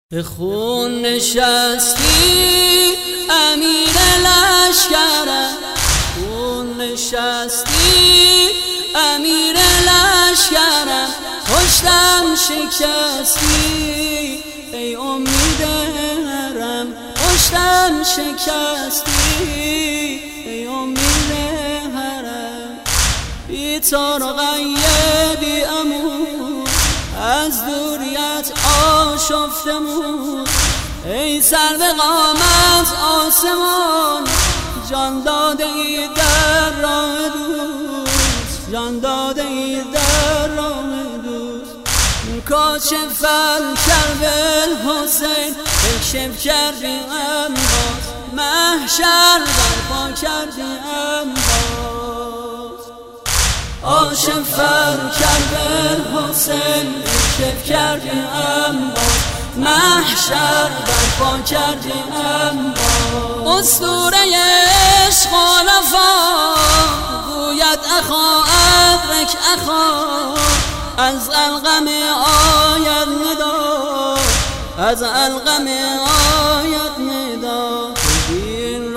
به خون نشستی امیر لشکرم، خون نشستی امیر لشکرم، پشتم شکستی ای امید حرم، پشتم شکستی ای امید حرم. بی ترقیه بی امون از دوریت آشفتمون، ای سر به قامت آسمان، جان داده ای در راه دوست، جان داده ای در راه دوست. کاشف الکرب الحسین اکشف کردی انباز، محشر برپا کردی انباز. کاشف الکرب الحسین اکشف کردی انباز، محشر برپا کردی انباز. اسطوره عشق و وفا گوید اخا ادرک اخا، از القم آید ندا، از القم آید ندا. این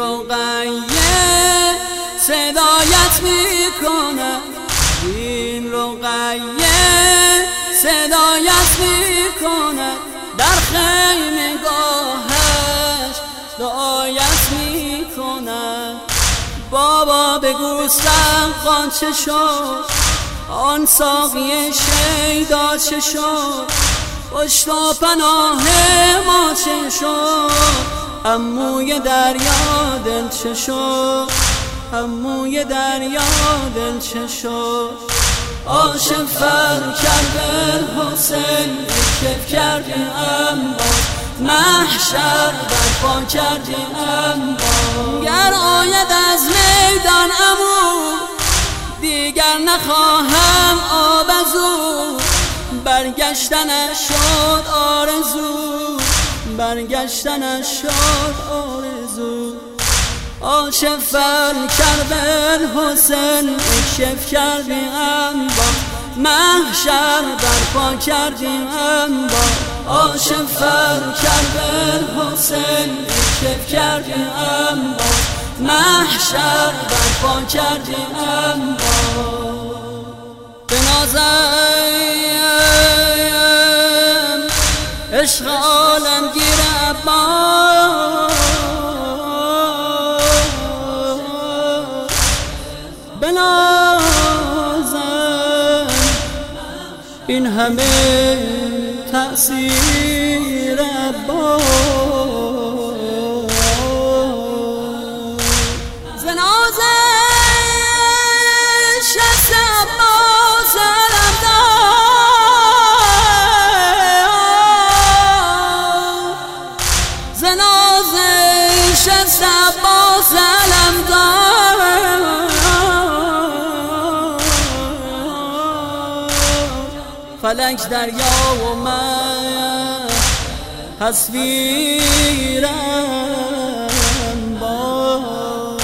رقیه صدایت میکنه، این رقیه صدایت میکنه، در خیمه گاهش دعایت میکنه. بابا بگو سقا چه شد، آن ساقی شیدا چه شد، پشت و پناه ما چه شد، عموی دریا دل چه شد، عموی دریا دل چه شد. کاشف الکرب الحسین اکشف کردی انباز، محشر برپا کردی انباز. گر آید از میدان عمو دیگر نخواهم آب از او، برگشتنش شد آرزو، برگشتنش شد آرزو. کاشف الکرب الحسین اکشف کردی انباز، محشر برپا کردی انباز. کاشف الکرب الحسین اکشف کردی انباز، محشر برپا کردی انباز. بنازم عشق عالمگیر عباس، بنازم این همه تأثیر عباس. فلک دریا و من تصویرم با.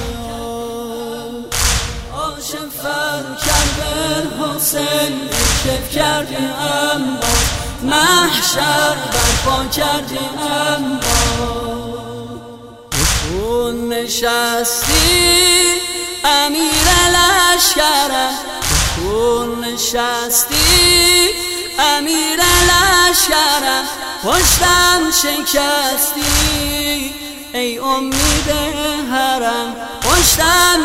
کاشف الکرب الحسین اکشف کردی انباز، محشر برپا کردی انباز. خون نشستی امیر لشکرم، خون نشستی امیر لشکرم، پشتم شکستی ای امید حرم، پشتم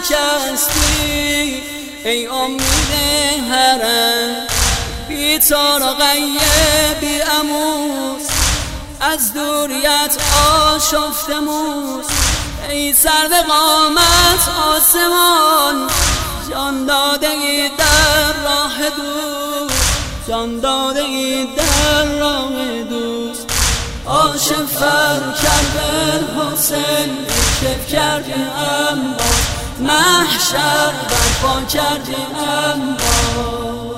شکستی ای امید حرم. بی ترقیه بی اموز از دوریت آشفتموز، ای سر به قامت آسمان، جان داده ای در راه دوست، جان داده ای در راه دوست. کاشف الکرب الحسین اکشف کردی انباز، محشر برپا کردی انباز.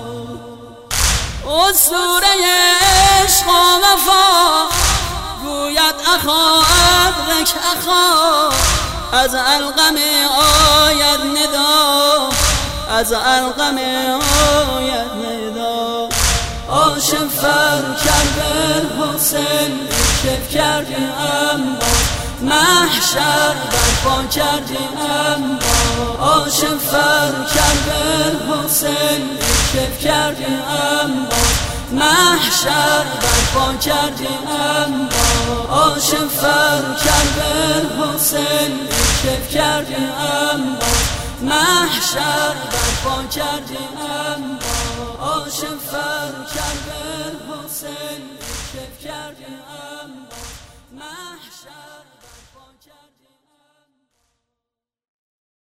اسطوره عشق و وفا گوید اخا ادرک اخا، از القم آید ندا، از القم آید ندا. عاشق فر کربل حسین کف کردیم اما محشر برپا کردیم اما عاشق فر کربل حسین کف کردیم اما محشر برپا کردیم اما عاشق فر کربل حسین کف کردیم اما محشر برپا کردیم اما عاشق فر کربل حسین کف کردیم اما محشر